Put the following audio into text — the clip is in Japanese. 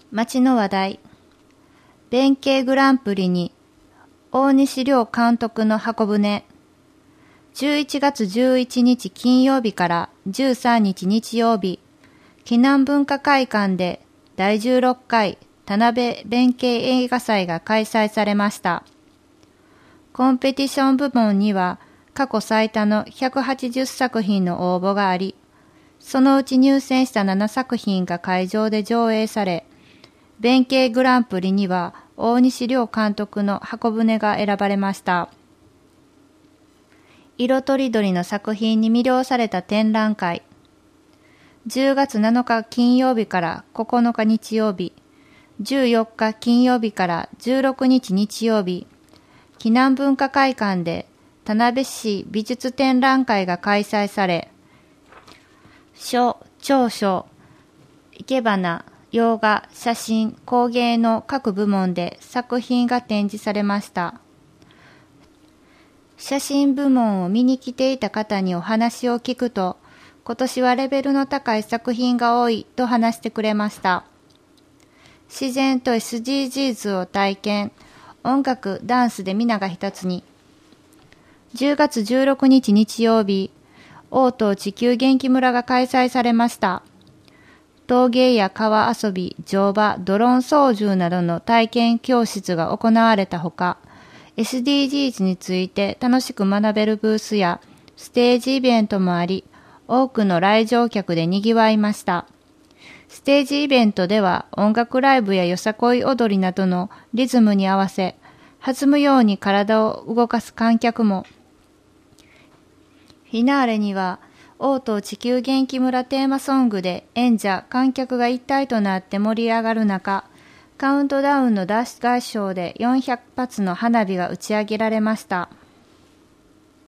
街の話題。弁慶グランプリに大西亮監督の箱舟。11月11日金曜日から13日日曜日、紀南文化会館で第16回田辺弁慶映画祭が開催されました。コンペティション部門には過去最多の180作品の応募があり、そのうち入選した7作品が会場で上映され、弁慶グランプリには大西亮監督の箱舟が選ばれました。色とりどりの作品に魅了された展覧会。10月7日金曜日から9日日曜日、14日金曜日から16日日曜日、紀南文化会館で田辺市美術展覧会が開催され、書、長書、生け花、洋画、写真、工芸の各部門で作品が展示されました。写真部門を見に来ていた方にお話を聞くと、今年はレベルの高い作品が多いと話してくれました。自然と SDGs を体験、音楽、ダンスで皆が一つに。10月16日日曜日、大東地球元気村が開催されました。陶芸や川遊び、乗馬、ドローン操縦などの体験教室が行われたほか、SDGs について楽しく学べるブースやステージイベントもあり、多くの来場客で賑わいました。ステージイベントでは音楽ライブやよさこい踊りなどのリズムに合わせ、弾むように体を動かす観客も。フィナーレには、大東地球元気村テーマソングで演者、観客が一体となって盛り上がる中、カウントダウンの合唱で400発の花火が打ち上げられました。